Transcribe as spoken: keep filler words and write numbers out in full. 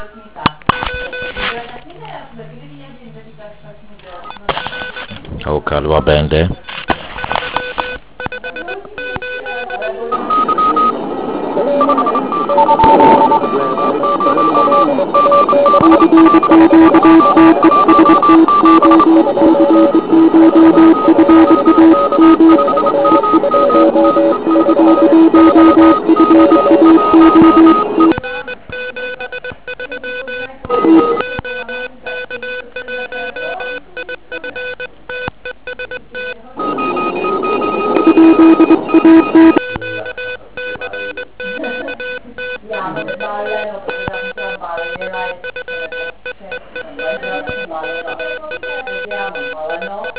Oka dva B N D. Ja, maar de ballen op de rand ballen, je lijkt het ballen, ja, maar ballen nog.